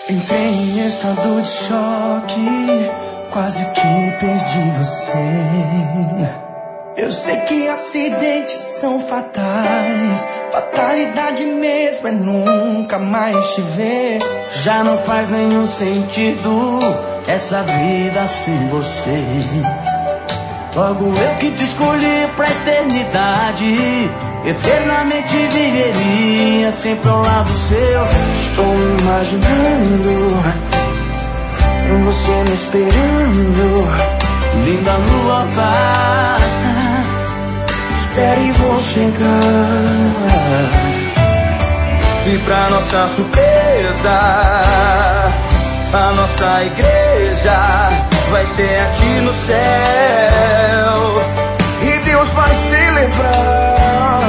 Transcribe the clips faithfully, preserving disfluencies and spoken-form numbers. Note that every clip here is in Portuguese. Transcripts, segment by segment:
Entrei em estado de choque, quase que perdi você. Eu sei que acidentes são fatais, fatalidade mesmo é nunca mais te ver. Já não faz nenhum sentido essa vida sem você. Logo eu que te escolhi pra eternidade, eternamente viveria sempre ao lado seu. Estou imaginando você me esperando, linda no altar. Espere, vou chegar. E pra nossa surpresa, a nossa igreja vai ser aqui no céu. E Deus vai celebrar,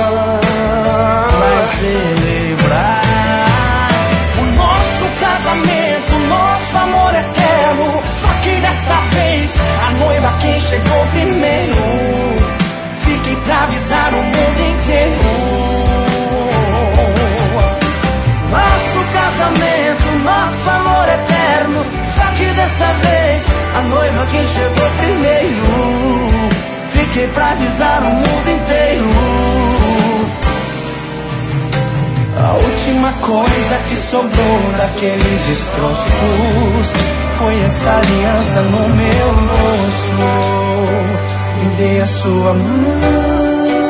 vai celebrar o nosso casamento, nosso amor eterno. Só que dessa vez a noiva quem chegou primeiro. Fiquem pra avisar o mundo inteiro. Nosso casamento, nosso amor eterno. Só que dessa vez a noiva quem chegou primeiro. Fiquei pra avisar o mundo inteiro. A última coisa que sobrou daqueles destroços foi essa aliança no meu rosto. Me dê a sua mão.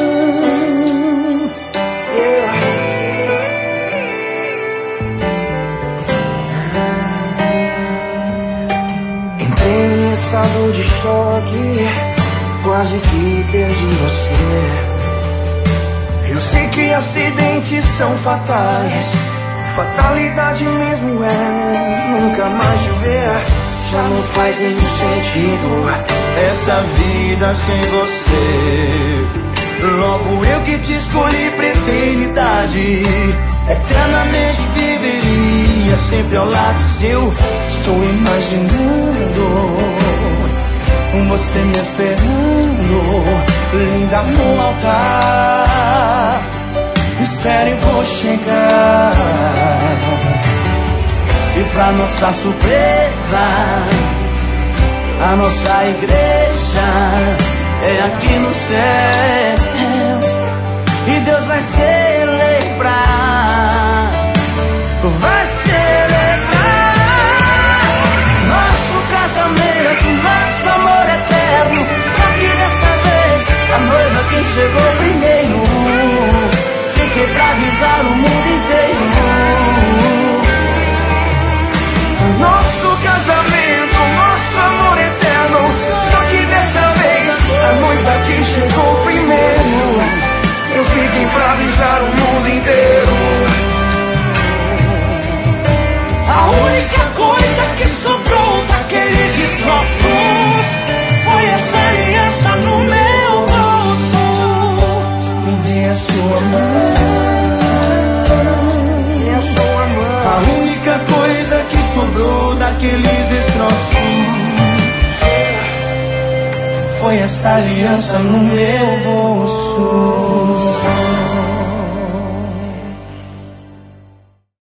Entrei em estado de choque, quase que perdi você. Eu sei que acidentes são fatais, fatalidade mesmo é nunca mais te ver. Já não faz nenhum sentido essa vida sem você. Logo eu que te escolhi pra eternidade, eternamente viveria sempre ao lado seu. Estou imaginando você me esperando, linda no altar. Espere, eu vou chegar. E pra nossa surpresa, a nossa igreja é aqui no céu. E Deus vai celebrar, vai celebrar nosso casamento, nosso amor eterno. Só que dessa vez a noiva quem chegou primeiro. Fiquei pra avisar o mundo inteiro. Nosso casamento, nosso amor eterno. Só que dessa vez a noiva que chegou primeiro. Eu fiquei pra avisar o mundo inteiro. A única coisa que sobrou daqueles destroços foi essa aliança no meu bolso. Me dê a sua mão. A única coisa que sobrou daqueles destroços foi essa aliança no meu bolso.